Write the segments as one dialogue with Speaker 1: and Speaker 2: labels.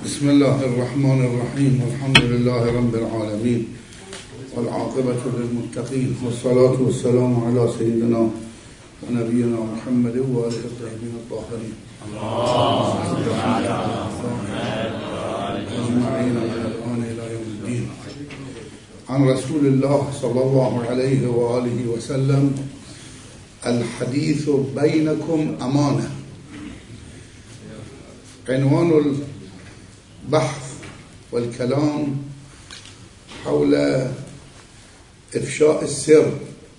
Speaker 1: بسم الله الرحمن الرحيم والحمد لله رب العالمين والعاقبة للمتقين والصلاة والسلام على سيدنا ونبينا محمد وآله الطيبين الطاهرين أجمعين من الآن إلى يوم الدين. عن رسول الله صلى الله عليه وآله وسلم: الحديث بينكم أمانة. عنوان البحث والكلام حول إفشاء السر.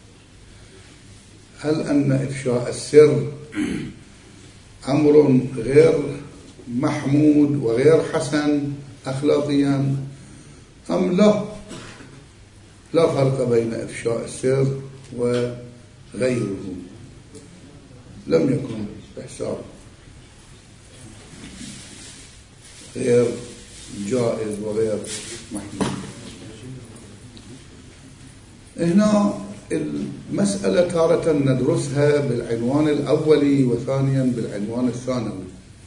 Speaker 1: هل أن إفشاء السر أمر غير محمود وغير حسن أخلاقيا أم لا؟ لا فرق بين إفشاء السر وغيره، لم يكن بحساب غير جائز وغير محمود. هنا المسألة تارة ندرسها بالعنوان الأولي وثانيا بالعنوان الثانوي.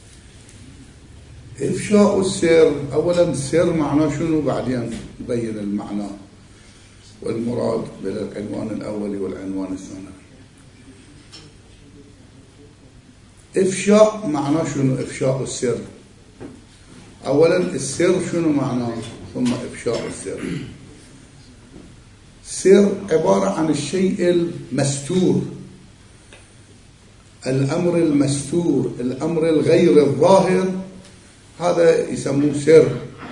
Speaker 1: إفشاء السر، أولا السر معناه شنو، بعدين نبين المعنى والمراد بالعنوان الأولي والعنوان الثانوي. إفشاء معناه شنو؟ إفشاء السر، أولا السر شنو معناه ثم إفشاء السر. السر عبارة عن الشيء المستور، الأمر المستور، الأمر الغير الظاهر، هذا يسموه سر.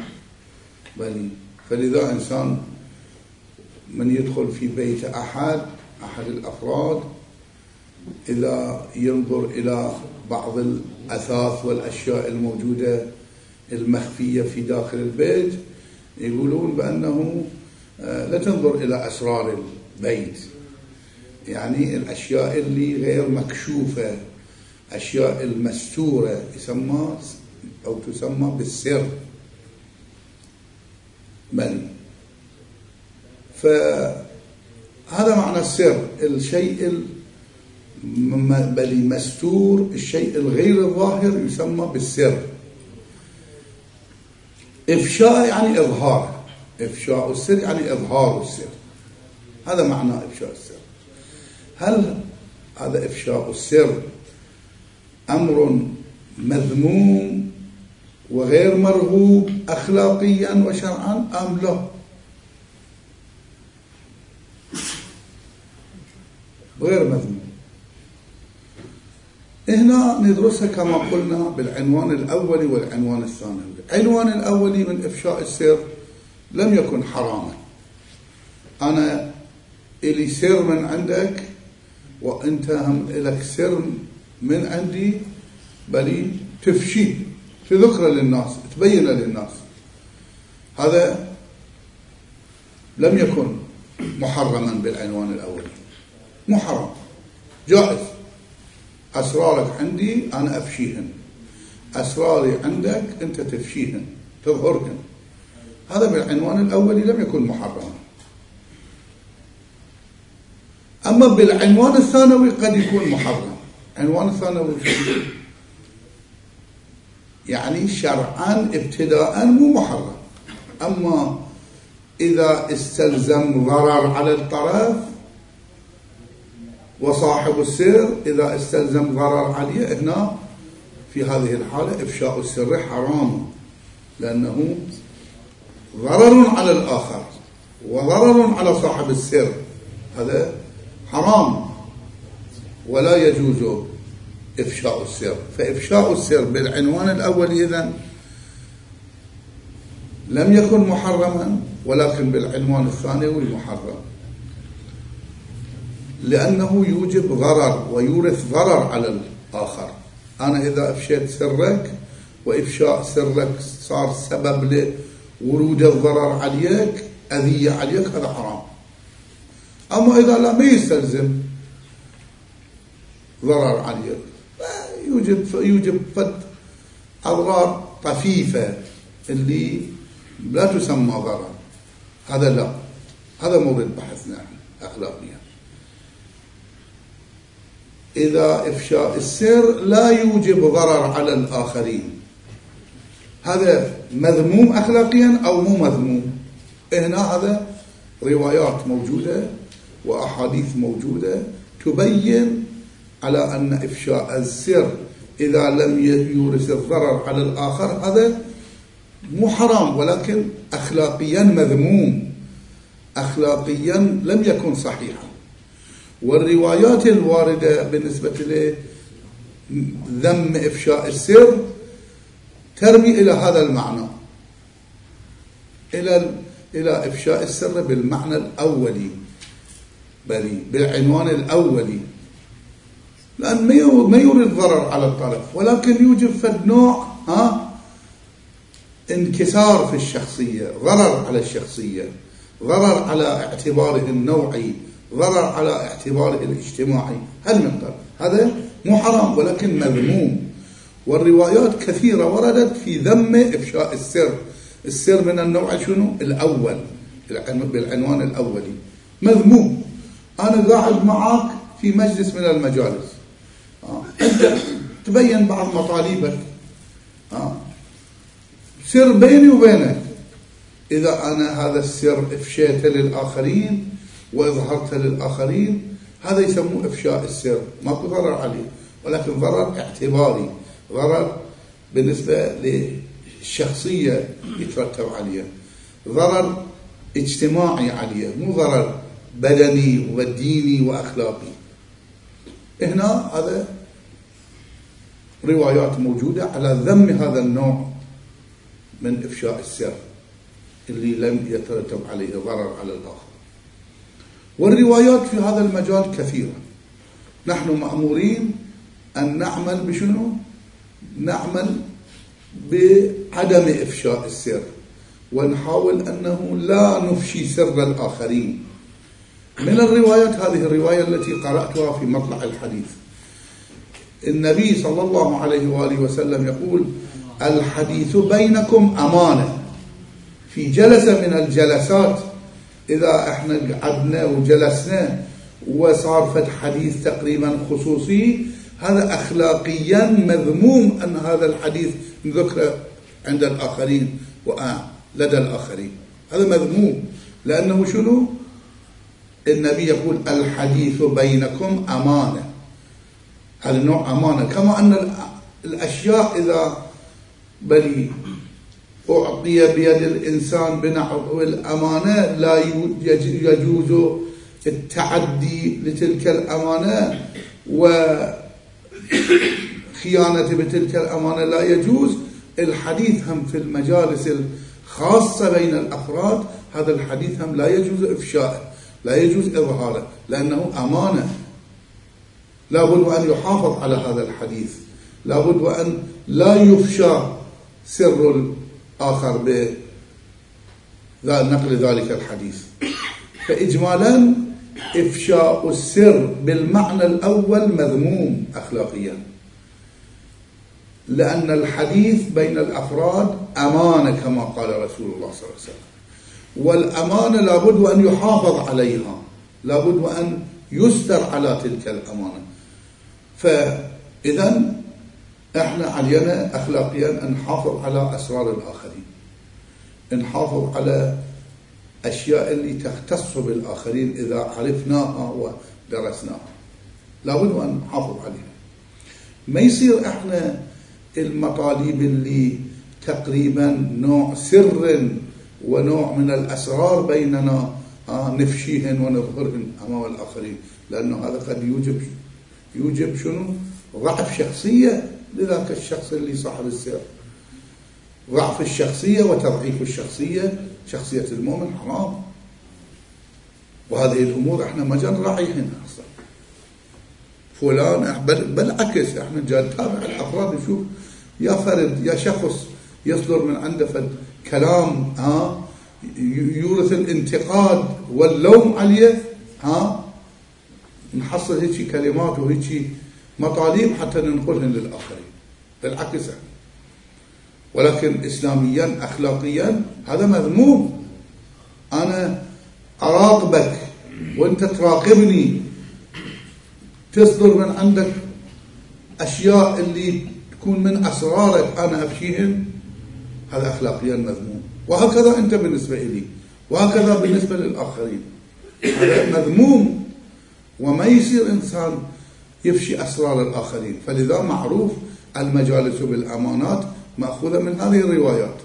Speaker 1: فلذا إنسان من يدخل في بيت أحد الأفراد، إذا ينظر إلى بعض الأثاث والأشياء الموجودة المخفية في داخل البيت، يقولون بأنه لا تنظر إلى أسرار البيت، يعني الأشياء اللي غير مكشوفة، أشياء المستورة يسمى أو تسمى بالسر. فهذا معنى السر، الشيء المستور، الشيء الغير الظاهر يسمى بالسر. إفشاء يعني إظهار، إفشاء السر يعني إظهار السر، هذا معنى إفشاء السر. هل هذا إفشاء السر أمر مذموم وغير مرغوب أخلاقيا وشرعا أم لا؟ غير مذموم. هنا ندرسها كما قلنا بالعنوان الأولي والعنوان الثانوي. العنوان الأولي من إفشاء السر لم يكن حراما. أنا إلي سر من عندك وأنت هم إلك سر من عندي، بل تفشي، تذكر للناس، تبين للناس. هذا لم يكن محرما بالعنوان الأولي، محرم، جائز. أسرارك عندي أنا أفشيهن، أسراري عندك أنت تفشيهن، تظهرهن. هذا بالعنوان الأولي لم يكن محرما. أما بالعنوان الثانوي قد يكون محرم. عنوان الثانوي يعني شرعا ابتداء مو محرم، أما إذا استلزم ضرر على الطرف وصاحب السر، إذا استلزم ضرر عليه، هنا في هذه الحالة إفشاء السر حرام، لأنه ضرر على الآخر وضرر على صاحب السر، هذا حرام ولا يجوز إفشاء السر. فإفشاء السر بالعنوان الأول إذن لم يكن محرما، ولكن بالعنوان الثانوي محرم، لأنه يوجب ضرر ويورث ضرر على الآخر. أنا إذا أفشيت سرك وإفشاء سرك صار سبب لورود الضرر عليك، أذية عليك، هذا حرام. أما إذا لا يستلزم ضرر عليك، يوجب فد أضرار طفيفة اللي لا تسمى ضرر، هذا لا، هذا مورد بحثنا أخلاقيا. إذا إفشاء السر لا يوجب ضرر على الآخرين، هذا مذموم أخلاقيا أو مو مذموم؟ هنا هذا روايات موجودة وأحاديث موجودة تبين على أن إفشاء السر إذا لم يورث الضرر على الآخر هذا مو حرام، ولكن أخلاقيا مذموم، أخلاقيا لم يكن صحيحا. والروايات الواردة بالنسبة لذم إفشاء السر ترمي إلى هذا المعنى، إلى إفشاء السر بالمعنى الأولي، بل بالعنوان الأولي، لأن ما يورد ضرر على الطرف، ولكن يوجد فد نوع انكسار في الشخصية، ضرر على الشخصية، ضرر على اعتباره النوعي، ضرر على اعتباره الاجتماعي. هذا مو حرام ولكن مذموم. والروايات كثيرة وردت في ذم إفشاء السر. السر من النوع شنو؟ الأول، بالعنوان الأولي مذموم. أنا قاعد معك في مجلس من المجالس، أنت تبين بعض مطالبك، سر بيني وبينك، إذا أنا هذا السر إفشيته للآخرين وإظهرته للآخرين هذا يسموه إفشاء السر، ماكو ضرر عليه، ولكن ضرر اعتباري، ضرر بالنسبة للشخصية يترتب عليه، ضرر اجتماعي عليه، مو ضرر بدني وديني وأخلاقي. هنا هذا روايات موجودة على ذم هذا النوع من إفشاء السر اللي لم يترتب عليه ضرر على الآخر. والروايات في هذا المجال كثيرة. نحن مأمورين أن نعمل بشنو؟ نعمل بعدم إفشاء السر، ونحاول أنه لا نفشي سر الآخرين. من الروايات هذه الرواية التي قرأتها في مطلع الحديث، النبي صلى الله عليه وآله وسلم يقول: الحديث بينكم أمانة. في جلسة من الجلسات إذا احنا قعدنا وجلسنا وصار فد حديث تقريبا خصوصي، هذا أخلاقيا مذموم أن هذا الحديث ذكر عند الآخرين ولدى الآخرين، هذا مذموم. لأنه شنو؟ النبي يقول: الحديث بينكم أمانة. هذا النوع أمانة، كما أن الأشياء إذا بل أعطي بيد الإنسان بنحو الأمانة لا يجوز التعدي لتلك الأمانة، وخيانة بتلك الأمانة لا يجوز. الحديث هم في المجالس الخاصة بين الأفراد، هذا الحديث هم لا يجوز إفشاءه، لا يجوز إظهاره، لأنه أمانة. لابد وأن يحافظ على هذا الحديث، لابد وأن لا يفشى سر الآخر بنقل ذلك الحديث. فإجمالا إفشاء السر بالمعنى الأول مذموم أخلاقيا، لأن الحديث بين الأفراد أمانة كما قال رسول الله صلى الله عليه وسلم، والأمانة لابد وأن يحافظ عليها، لابد وأن يستر على تلك الأمانة. فإذا احنا علينا أخلاقيا أن نحافظ على أسرار الآخرين، نحافظ على أشياء اللي تختص بالآخرين إذا عرفناها ودرسناها، لابد أن نحافظ عليها. ما يصير احنا المطالب اللي تقريبا نوع سر ونوع من الأسرار بيننا نفشيهن ونظهرهن أمام الآخرين، لأنه هذا قد يوجب شنو؟ ضعف شخصية لذاك الشخص اللي صاحب السر. ضعف الشخصية وتضعيف الشخصية، شخصية المؤمن حرام. وهذه الأمور احنا ما نراعيهن أصلا. فلان بالعكس احنا جاي نتابع الأفراد نشوف يا فرد يا شخص يصدر من عنده فد كلام يورث الانتقاد واللوم عليه، نحصل هيك كلمات وهيك مطالب حتى ننقلهن للآخرين. بالعكس ولكن إسلاميا أخلاقيا هذا مذموم. أنا أراقبك وأنت تراقبني، تصدر من عندك أشياء اللي تكون من أسرارك أنا أفشيهن، هذا أخلاقيا مذموم. وهكذا أنت بالنسبة إلي، وهكذا بالنسبة للآخرين، هذا مذموم. وما يصير إنسان يفشي أسرار الآخرين. فلذا معروف المجالس بالأمانات مأخوذة من هذه الروايات.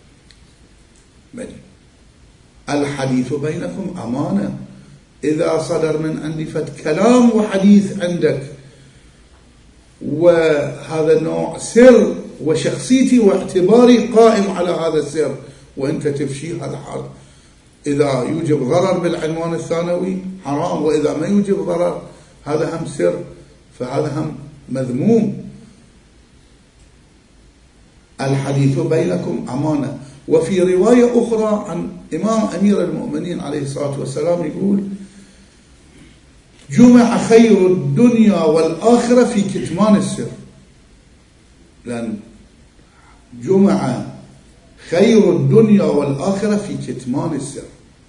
Speaker 1: الحديث بينكم أمانة. إذا صدر من عندي كلام وحديث عندك وهذا نوع سر وشخصيتي واعتباري قائم على هذا السر وأنت تفشي، هذا حال. إذا يوجب ضرر بالعنوان الثانوي حرام، وإذا ما يوجب ضرر هذا هم سر، فهذا هم مذموم. الحديث بينكم أمانة. وفي رواية أخرى عن إمام أمير المؤمنين عليه الصلاة والسلام يقول: جمع خير الدنيا والآخرة في كتمان السر. لأن جمع خير الدنيا والآخرة في كتمان السر.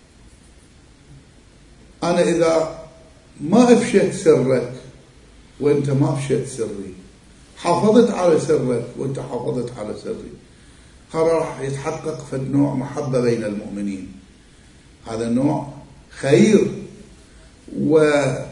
Speaker 1: أنا إذا ما أفشت سرك وأنت ما أفشت سري، حافظت على سرك وأنت حافظت على سري، راح يتحقق في نوع محبة بين المؤمنين. هذا نوع خير، ومضافا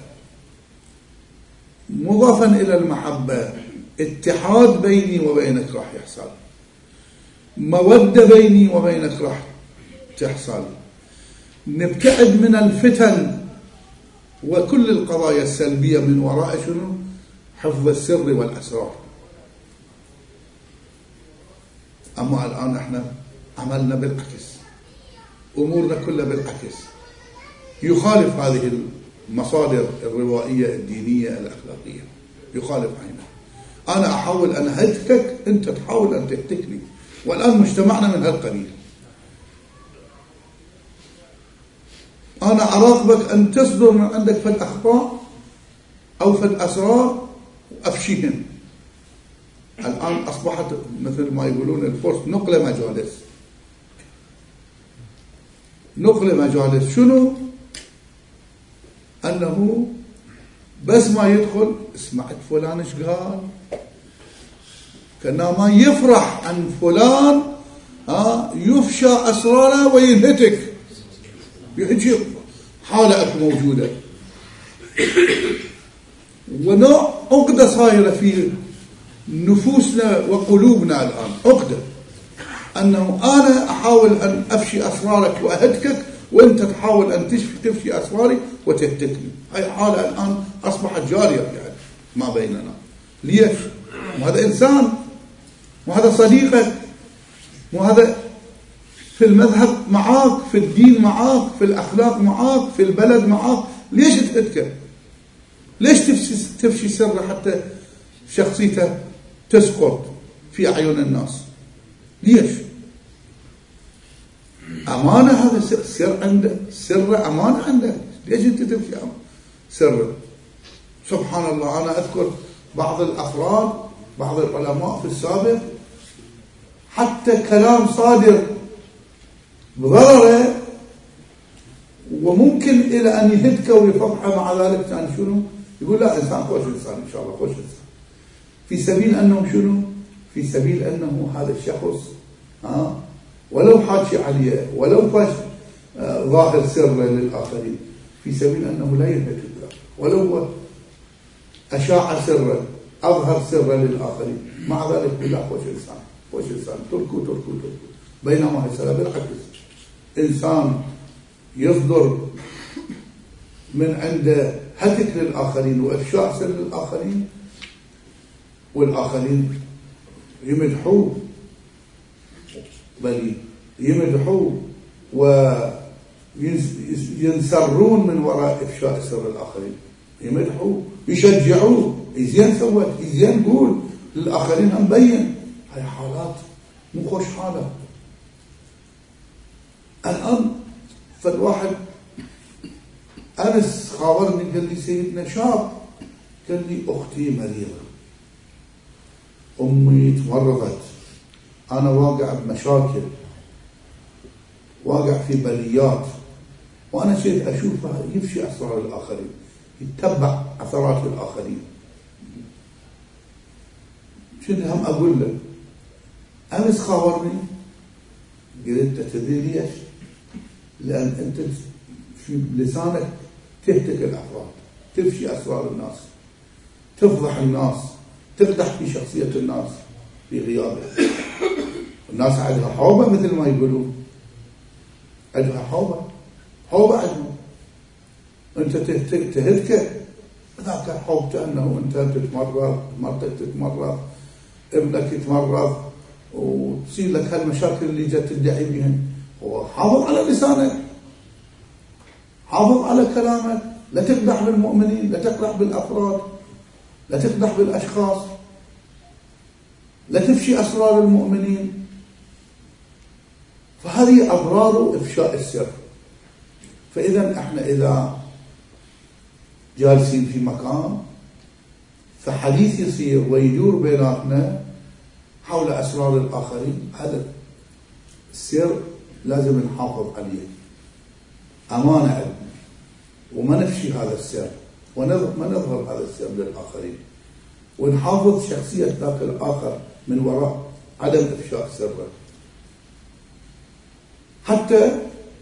Speaker 1: إلى المحبة اتحاد بيني وبينك راح يحصل، مودة بيني وبينك راح تحصل، نبتعد من الفتن وكل القضايا السلبية من وراء شنو؟ حفظ السر والأسرار. أما الآن احنا عملنا بالعكس، أمورنا كلها بالعكس، يخالف هذه المصادر الروائية الدينية الأخلاقية، يخالف عينها. أنا أحاول أن أهتكك، أنت تحاول أن تهتكني، والآن مجتمعنا من هالقبيل. أنا أراقبك أن تصدر من عندك في الأخطاء أو في الأسرار وأفشيهن. الآن أصبحت مثل ما يقولون الفرس نقل مجالس. نقل مجالس شنو؟ أنه بس ما يدخل سمعت فلان ايش قال، كأنه ما يفرح عن فلان يفشى أسراره وينهتك، يحكي حالة موجودة، ونوع عقدة صايرة في نفوسنا وقلوبنا الآن، عقدة أنه أنا أحاول أن أفشي أسرارك وأهتكك، وأنت تحاول أن تفشي أسراري وتهتكني. هاي حالة الآن أصبحت جارية يعني ما بيننا. ليش؟ وهذا إنسان، وهذا صديقك، وهذا في المذهب معاك، في الدين معاك، في الأخلاق معاك، في البلد معاك. ليش تهتكك؟ ليش تفشي سر حتى شخصيته تسقط في أعين الناس؟ ليش؟ أمانة، هذا سر عندك، سر أمانة عندك، ليش أنت تفشي سر؟ سبحان الله. أنا أذكر بعض الأفراد، بعض العلماء في السابق، حتى كلام صادر بضرره وممكن إلى أن يهدك ويفضحه، مع ذلك كان شنو؟ يقول لا، إنسان خوش إنسان إن شاء الله، خوش إنسان، في سبيل أنه شنو؟ في سبيل أنه هذا الشخص ولو حاشي عليه، ولو فاش ظاهر سر للآخرين، في سبيل أنه لا يهتك، ولو أشاع سرا، أظهر سرا للآخرين، مع ذلك يقول لا، خوش إنسان، خوش إنسان، تركوا. بينما هسه بالعكس، إنسان يصدر من عنده هتك للآخرين وإفشاء سر للآخرين، والآخرين يمدحوه، بل يمدحوه وينسرون من وراء إفشاء سر الآخرين، يمدحوه، يشجعوه، زين سوت، زين قول للآخرين، هم بين. هاي حالات مو خوش حالة. الآن فالواحد أنس خابرني، قال لي سيدنا شاب، قال لي أختي مريضة، أمي تمرضت، أنا واقع بمشاكل، واقع في بليات، وأنا شيء أشوفها يفشي أسرار الآخرين، يتبع أثرات الآخرين. شنو هم أقول له؟ أمس خابرني قلت تدري ليش؟ لأن أنت في لسانك تهتك الأفراد، تفشي أسرار الناس، تفضح الناس، تقدح في شخصية الناس في غيابه. الناس عندها حوبة مثل ما يقولون، عندها حوبة عندهم. أنت تهتك ذاك حوبته أنه أنت تتمرض، مرتك تتمرض، ابنك يتمرض، وتصير لك هالمشاكل اللي جت تدعي بهن. هو حافظ على لسانك، حافظ على كلامك، لا تقدح بالمؤمنين، لا تقدح بالأفراد، لا تقدح بالأشخاص، لا تفشي أسرار المؤمنين. فهذه أضرار إفشاء السر. فإذا احنا إذا جالسين في مكان فحديث يصير ويدور بيناتنا حول أسرار الآخرين، هذا السر لازم نحافظ عليه، أمانة عندنا، وما نفشي هذا السر وما نظهر هذا السر للآخرين، ونحافظ شخصية ذاك الآخر من وراء عدم إفشاء سره، حتى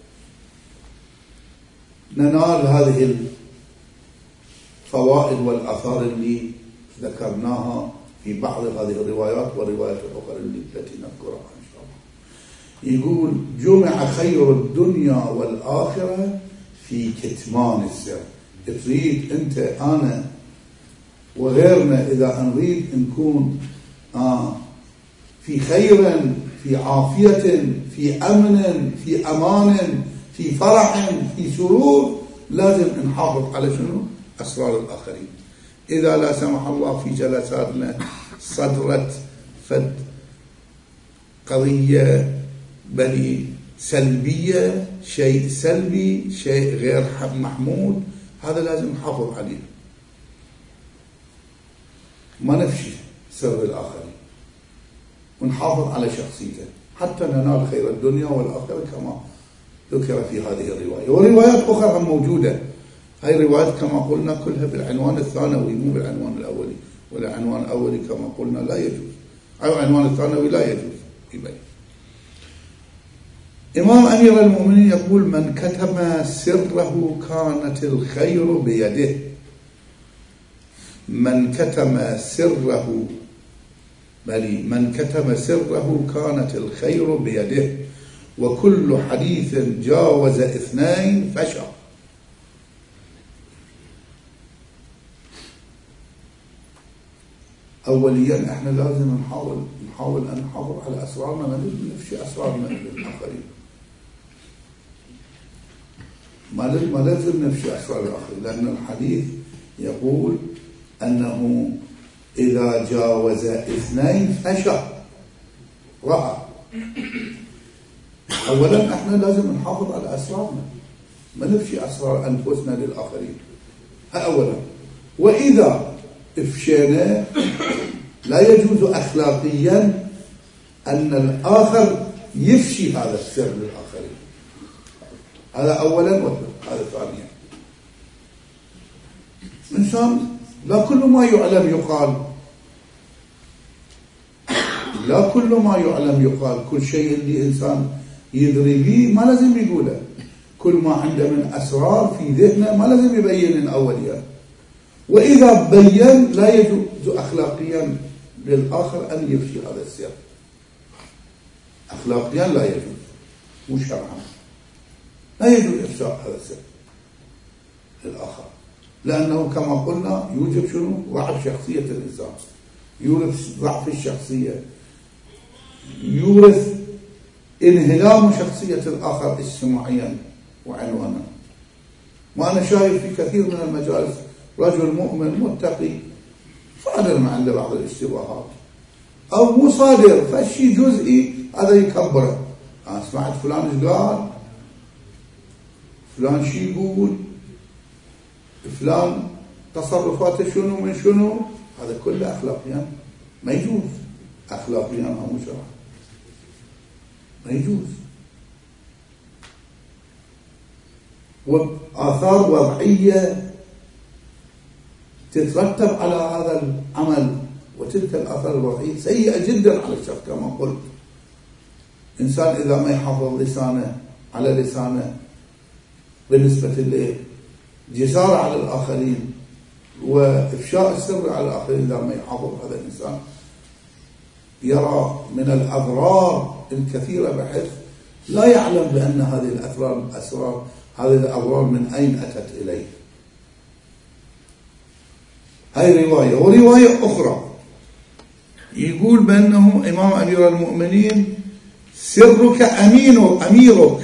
Speaker 1: ننال هذه الفوائد والآثار اللي ذكرناها في بعض هذه الروايات والروايات الأخرى التي نذكرها إن شاء الله. يقول: جمع خير الدنيا والآخرة في كتمان السر. تريد أنت أنا وغيرنا إذا نريد نكون في خير، في عافية، في أمن، في أمان، في فرح، في سرور، لازم نحافظ على شنو؟ أسرار الآخرين. إذا لا سمح الله في جلساتنا صدرت فد قضية بل سلبية، شيء سلبي، شيء غير محمود، هذا لازم نحافظ عليه، ما نفشي سر الآخرين، ونحافظ على شخصيته حتى ننال خير الدنيا والآخرة كما ذكر في هذه الرواية. وروايات أخرى هم موجودة، هاي الروايات كما قلنا كلها بالعنوان الثانوي مو بالعنوان الأولي، والعنوان الأولي كما قلنا لا يجوز، أو العنوان الثانوي لا يجوز يبين. إمام أمير المؤمنين يقول: من كتم سره كانت الخير بيده. من كتم سره من كتم سره كانت الخير بيده، وكل حديث جاوز 2 فشى. أوليا احنا لازم نحاول أن نحافظ على أسرارنا، ما نفشي أسرارنا للآخرين، ما لازم نفشي أسرار الآخرين، لأن الحديث يقول أنه إذا جاوز 2 فشى رأى. أولا احنا لازم نحافظ على أسرارنا، ما نفشي أسرار أنفسنا للآخرين، أولا. وإذا افشينا لا يجوز أخلاقيا أن الآخر يفشي هذا السر للآخرين، هذا أولا. هذا ثانيا، إنسان لا كل ما يعلم يقال، لا كل ما يعلم يقال، كل شيء اللي إنسان يدري به ما لازم يقوله، كل ما عنده من أسرار في ذهنه ما لازم يبين أوليا. وإذا بين لا يجوز أخلاقيا للآخر أن يفشي هذا السر، أخلاقيا لا يجوز، مو شرعا لا يجوز إفشاء هذا السر للآخر، لأنه كما قلنا يوجب شنو؟ ضعف شخصية الإنسان، يورث ضعف الشخصية، يورث انهدام شخصية الآخر اجتماعيا وعنوانا. وأنا شايف في كثير من المجالس رجل مؤمن متقي صادر ما عنده بعض الاشتباهات، أو مو صادر فشي جزئي هذا يكبره. أنا سمعت فلان ايش قال، فلان شي يقول، فلان تصرفاته شنو من شنو، هذا كله أخلاقيا ما يجوز، أخلاقيا مو شرعا ما يجوز. وآثار وضعية تترتب على هذا العمل، وتلك الآثار الوضعية سيئة جدا على الشخص كما قلت. إنسان إذا ما يحافظ لسانه على لسانه بالنسبة لجساره على الآخرين وإفشاء السر على الآخرين، إذا ما يحافظ هذا الإنسان يرى من الأضرار الكثيرة بحيث لا يعلم بأن هذه هذه الأضرار من أين أتت إليه. هاي رواية. ورواية أخرى يقول بأنه إمام أمير المؤمنين سرك أميرك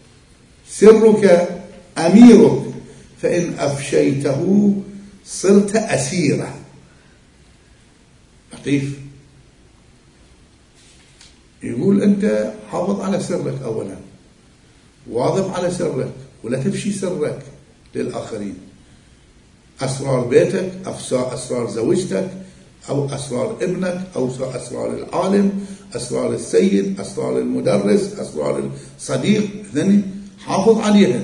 Speaker 1: سرك أميرك فإن أفشيته صرت أسيرة. لطيف. يقول أنت حافظ على سرك أولا، واظب على سرك ولا تفشي سرك للآخرين، أسرار بيتك، أسرار زوجتك، أو أسرار ابنك، أو أسرار العالم، أسرار السيد، أسرار المدرس، أسرار الصديق، إذن حافظ عليها.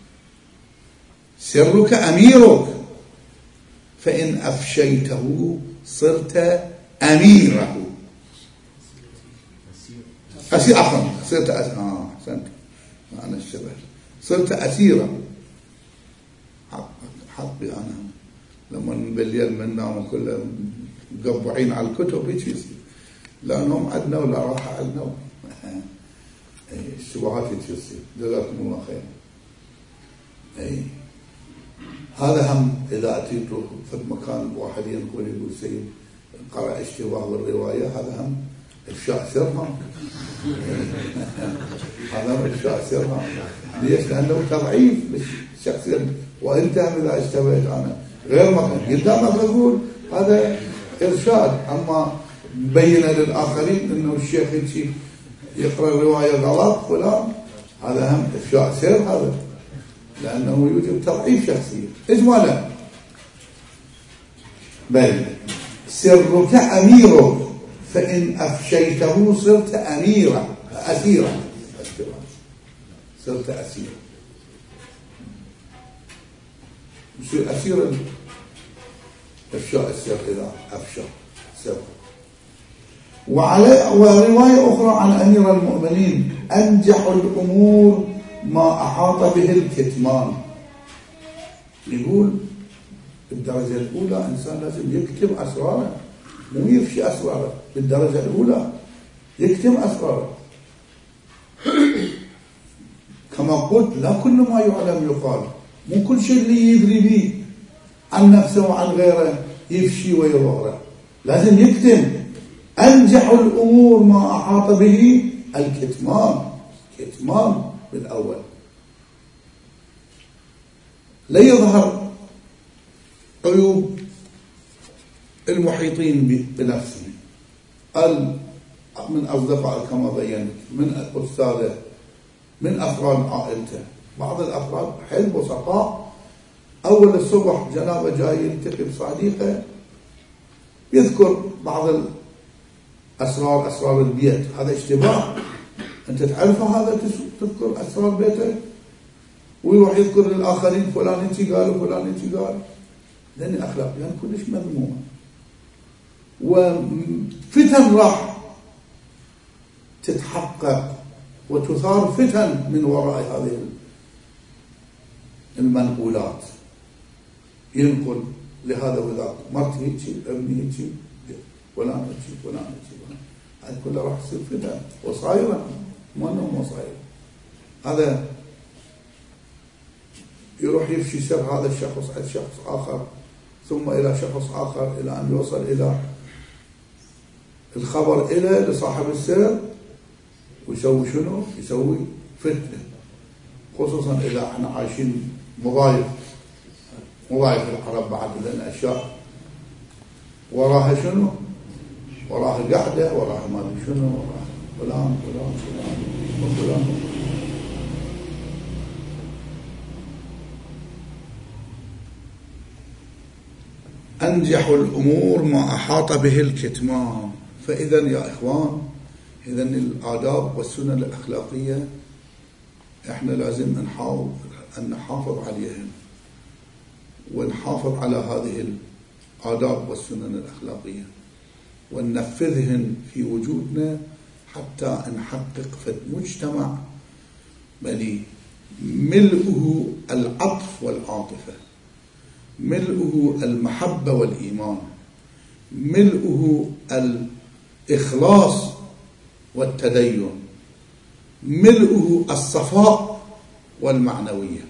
Speaker 1: سرك أميرك فإن أفشيته صرت أميره. أسير أخر صرت أحسنت أنا الشبه صرت أسيرا. حقي أنا لما بالليل منام كله مقبعين على الكتب هيك يصير، لا نوم عندنا ولا راحة عندنا. الشبهات هيك يصير. جزاكم الله خير. هذا هم إذا أتيتوا في مكان واحد يقول سيد قرأ اشتباه بالرواية، هذا هم إفشاء سرها. هذا إفشاء سرها. ليش؟ لأنه تضعيف للشخصية. وأنت إذا اشتبهت أنا غير مكان قدامك أقول هذا إرشاد، أما مبينة للآخرين أنه الشيخ يقرأ الرواية غلط فلان، هذا هم إفشاء سر، هذا لأنه يوجب تضعيف شخصية. إجمالا بل سرك أميرك فإن أفشيته صرت أميرا أسيرا. صرت أسيرا، يصير أسيرا إفشاء السر إذا أفشى سر. ورواية أخرى عن أمير المؤمنين أنجح الأمور ما أحاط به الكتمان. يقول بالدرجة الأولى إنسان لازم يكتم أسراره، مو يفشي أسراره. بالدرجة الأولى يكتم أسراره. كما قلت لا كل ما يعلم يقال، مو كل شيء اللي يدري به عن نفسه وعن غيره يفشي ويظهره، لازم يكتم. أنجح الأمور ما أحاط به الكتمان. كتمان بالأول لا يظهر عيوب المحيطين بنفسه، من أصدقائه كما بينت، من أستاذه، من أفراد عائلته. بعض الأفراد حيل بسطاء، أول الصبح جنابه جاي يلتقي بصديقه يذكر بعض أسرار البيت. هذا اشتباه. أنت تعرف هذا تذكر أسرار بيتك، ويروح يذكر للآخرين فلان انتي قال وفلان انتي قال. لأن الأخلاقيات يعني كلش مذمومة، وفتن راح تتحقق وتثار فتن من وراء هذه المنقولات. ينقل لهذا وذاك، مرتي هيك، ابني هيك، فلان هيك، فلان هيك، هذا كله راح يصير فتن وصايرة، ما انه مو صاير. هذا يروح يفشي سر هذا الشخص عند شخص آخر، ثم إلى شخص آخر، إلى أن يوصل إلى الخبر إلى لصاحب السر، ويسوي شنو؟ يسوي فتنة. خصوصا إذا احنا عايشين مضايق العرب بعد، لأن أشياء وراها شنو؟ وراها قاعدة، وراها ما أدري شنو، وراها فلان فلان فلان وفلان. أنجح الأمور ما أحاط به الكتمان. فإذا يا إخوان، إذا الآداب والسنن الأخلاقية إحنا لازم نحاول أن نحافظ عليهن، ونحافظ على هذه الآداب والسنن الأخلاقية وننفذهن في وجودنا حتى نحقق في المجتمع بل ملؤه العطف والعاطفة، ملؤه المحبة والإيمان، ملؤه الإخلاص والتدين، ملؤه الصفاء والمعنوية.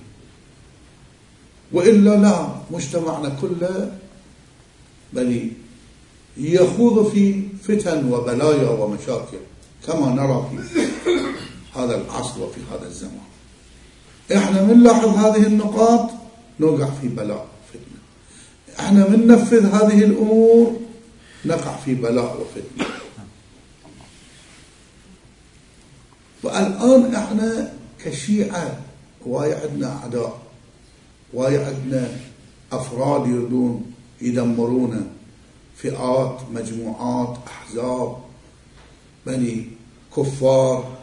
Speaker 1: وإلا لا، مجتمعنا كله بل يخوض في فتن وبلايا ومشاكل كما نرى في هذا العصر وفي هذا الزمان. احنا من نلاحظ هذه النقاط نوقع في بلاء فتنة، احنا من ننفذ هذه الأمور نقع في بلاء وفتنة. والآن احنا كشيعة واي عندنا أعداء، واي عندنا أفراد يريدون يدمرونا، فئات، مجموعات، أحزاب، بني كفار،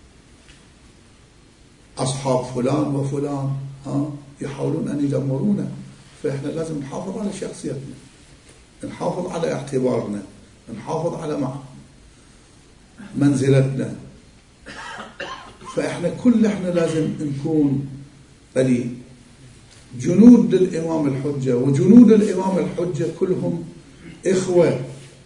Speaker 1: أصحاب فلان وفلان يحاولون أن يدمرونا. فإحنا لازم نحافظ على شخصيتنا، نحافظ على اعتبارنا، نحافظ على منزلتنا. فإحنا احنا لازم نكون بلي جنود للإمام الحجة، وجنود الإمام الحجة كلهم إخوة،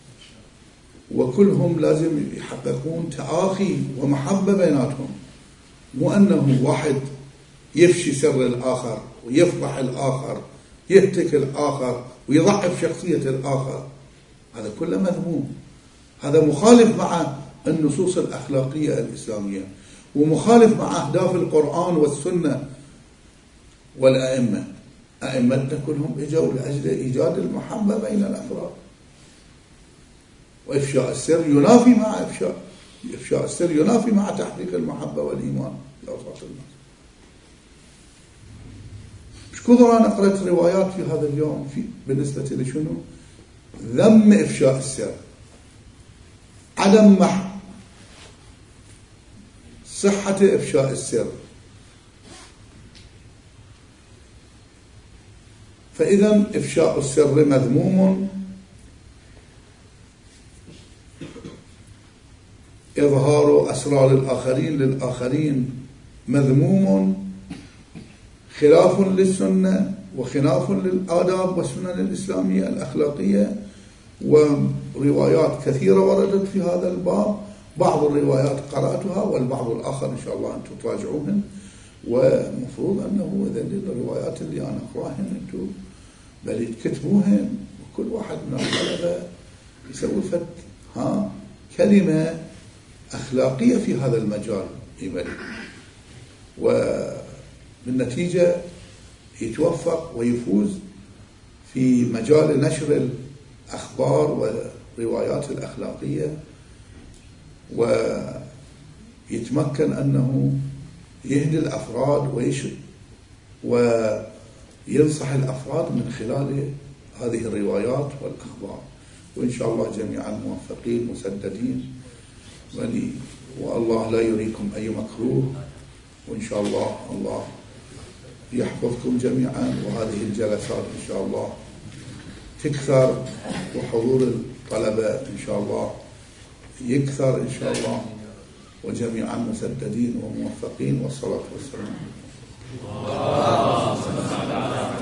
Speaker 1: وكلهم لازم يحققون تآخي ومحبة بيناتهم، مو أنه واحد يفشي سر الآخر ويفضح الآخر، يهتك الآخر ويضعف شخصية الآخر. هذا كله مذموم، هذا مخالف مع النصوص الأخلاقية الإسلامية، ومخالف مع أهداف القرآن والسنة والأئمة. أئمتنا كلهم اجوا لأجل إيجاد المحبة بين الأفراد، وإفشاء السر ينافي مع إفشاء السر ينافي مع تحقيق المحبة والإيمان في أوساط الناس. مش كثر أنا قرأت روايات في هذا اليوم بالنسبة لشنو؟ ذم إفشاء السر، عدم صحة إفشاء السر. فإذا إفشاء السر مذموم، إظهار أسرار الآخرين للآخرين مذموم، خلاف للسنة وخلاف للآداب والسنن الإسلامية الأخلاقية. وروايات كثيرة وردت في هذا الباب، بعض الروايات قرأتها والبعض الآخر إن شاء الله أنتم تراجعوهن، ومفروض أنه ذلك الروايات اللي أنا أقراهن أنتم بل تكتبوهن، وكل واحد من الطلبة يسوي كلمة أخلاقية في هذا المجال يبالي، وبالنتيجة يتوفق ويفوز في مجال نشر الأخبار والروايات الأخلاقية، ويتمكن أنه يهدي الأفراد وينصح الأفراد من خلال هذه الروايات والأخبار. وإن شاء الله جميعا موفقين مسددين، والله لا يريكم أي مكروه، وإن شاء الله يحفظكم جميعا. وهذه الجلسات إن شاء الله تكثر، وحضور الطلبة إن شاء الله يكثر إن شاء الله، وجميعا مسددين وموفقين، والصلاة والسلام.